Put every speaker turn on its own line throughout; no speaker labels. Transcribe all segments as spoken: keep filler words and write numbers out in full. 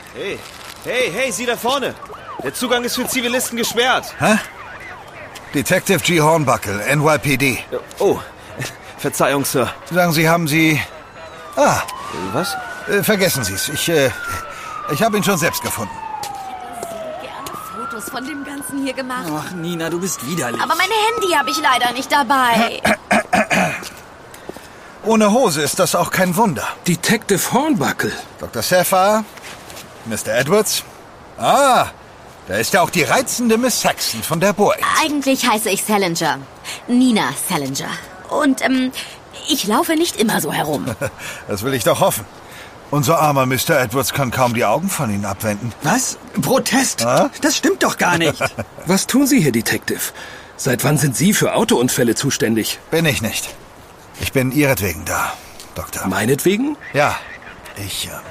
Hey, hey, hey, Sie da vorne. Der Zugang ist für Zivilisten gesperrt.
Hä? Detective G. Hornbuckle, N Y P D.
Oh, Verzeihung, Sir.
Sagen Sie, haben Sie... Ah,
Was?
äh, vergessen Sie es. Ich, äh, ich habe ihn schon selbst gefunden.
Gerne Fotos von dem Ganzen hier gemacht.
Ach, Nina, du bist widerlich.
Aber mein Handy habe ich leider nicht dabei.
Ohne Hose ist das auch kein Wunder.
Detective Hornbuckle.
Doktor Sapphire, Mister Edwards. Ah, da ist ja auch die reizende Miss Saxon von der Boyd.
Eigentlich heiße ich Salinger. Nina Salinger. Und, ähm, ich laufe nicht immer so herum.
Das will ich doch hoffen. Unser armer Mister Edwards kann kaum die Augen von Ihnen abwenden.
Was? Protest?
Ah?
Das stimmt doch gar nicht.
Was tun Sie hier, Detective? Seit wann sind Sie für Autounfälle zuständig?
Bin ich nicht. Ich bin Ihretwegen da, Doktor.
Meinetwegen?
Ja, ich... Äh,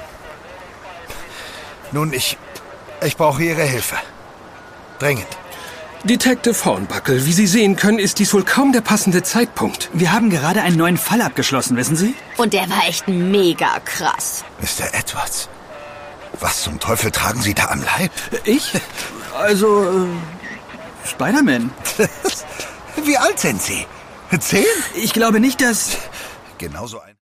nun, ich... Ich brauche Ihre Hilfe. Dringend.
Detective Hornbuckle, wie Sie sehen können, ist dies wohl kaum der passende Zeitpunkt.
Wir haben gerade einen neuen Fall abgeschlossen, wissen Sie?
Und der war echt mega krass.
Mister Edwards, was zum Teufel tragen Sie da am Leib?
Ich? Also, äh, Spider-Man.
Wie alt sind Sie? Zehn?
Ich glaube nicht, dass...
Genauso ein...